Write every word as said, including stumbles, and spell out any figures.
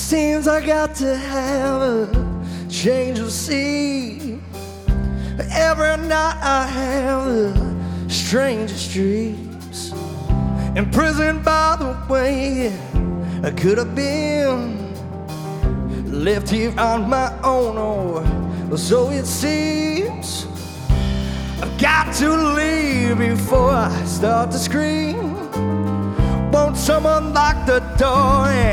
Seems I got to have a change of scene. Every night I have the strangest dreams. Imprisoned by the way I could have been, left here on my own, or so it seems. I've got to leave before I start to scream. Won't someone lock the door?